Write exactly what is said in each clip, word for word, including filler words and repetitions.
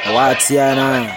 What's here now?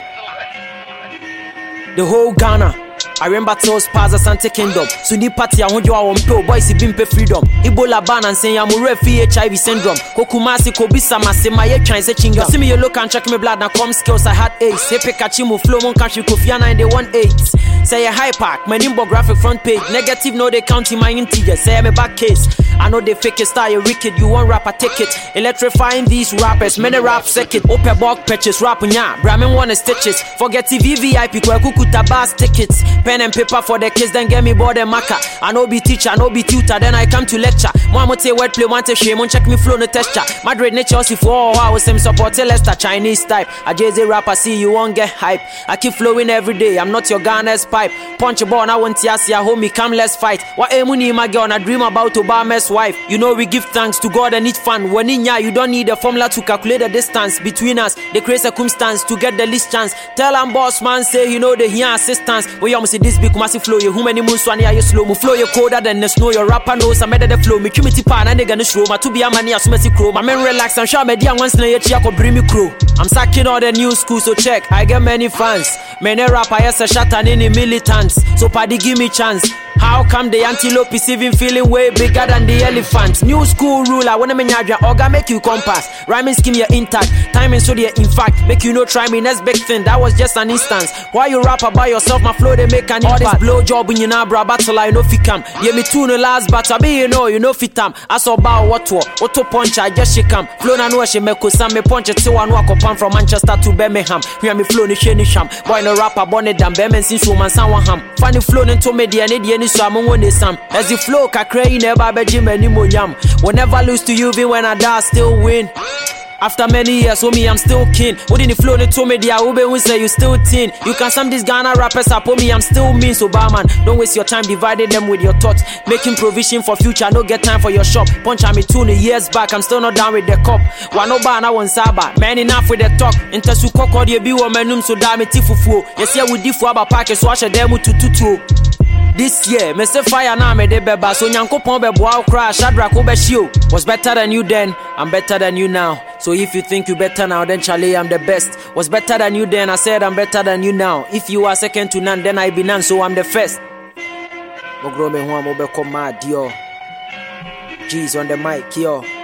The whole Ghana. I remember tells Paza Sante Kingdom. So ni party I want you on pill boys been pay freedom. Ebola ban and saying I'm a refugee H I V syndrome. Kokumasi Kobisa Masema Chinese chingam. See me you look and check me blood now come skills I had ace. Hey Pikachu flow mon country Kofiana in the one eight. Say a high park, my infographic front page. Negative no they counting my integers. Say I'm a back case. I know they fake it, style you wicked. You want rapper take it. Electrifying these rappers. Many rap second. Open bulk patches, rapping ya. Bramin wanna stitches. Forget T V V I P kwa kukuta bars tickets. Pen and paper for the kids, then get me board and marker. I know be teacher, I know be tutor, then I come to lecture. Mama say wordplay, want to shame, on check me flow no texture. Madrid nature see for all hours, same support Leicester Chinese type. A Jay-Z rapper, see you won't get hype. I keep flowing every day, I'm not your Ghana's pipe. Punch a ball, I want to see a homie, come let's fight. What money my girl, I dream about Obama's wife. You know we give thanks to God and each fun. When in ya, you don't need a formula to calculate the distance between us. They create circumstance to get the least chance. Tell them boss man, say you know they hear assistance. We almost see this big massive flow. You who many moons one you slow. Mo flow you colder than the snow. Your rapper knows I made the flow. Me cumity pan and they gonna show. My to be a man as messy crow. My men relax and show me dear once na yet yako bring me crew. I'm sacking all the new school so check. I get many fans. Many rapper yes a shot and any militants. So paddy give me chance. How come the antelope is even feeling way bigger than the elephant? New school rule, I wanna menyaja, orga make you compass. Rhyming scheme you're intact, timing so they in fact make you no try me next big thing. That was just an instance. Why you rap about yourself? My flow they make an all impact. All this blow job in your nabra battle I know fi come. Yeah me too no last battle, be you know you know fit am. I saw bow what to auto punch I just shake am. Flow na no she make some me punch it so I know I come from Manchester to Birmingham. Hear me flow ni sheni sham. Boy no rapper bonnet damn Birmingham since woman someone ham. Funny flow into media need any so I'm on this sam. As the flow kakre you never be Jim anymore yam. Will never lose to you even when I die still win. After many years, oh me, I'm still king. Wouldn't the flow to media, Ube will say you still teen. You can sum these Ghana rappers up on me, I'm still mean. So barman, don't waste your time dividing them with your thoughts. Making provision for future, no get time for your shop. Punch at me two years back, I'm still not down with the cop. One no bar, now one saba. Man enough with the talk. Intesu koko, the be woman, so damn it, tifufu. Yes, yeah, we difu aba package, so I should demo to tutu. This year, me say fire na me de beba. So nyanko pon be boa crash. Shadrach Obeshio was better than you then. I'm better than you now. So if you think you better now, then Charlie, I'm the best. Was better than you then. I said I'm better than you now. If you are second to none, then I be none. So I'm the first. Mogro me hua mo be come mad yo. G's on the mic yo.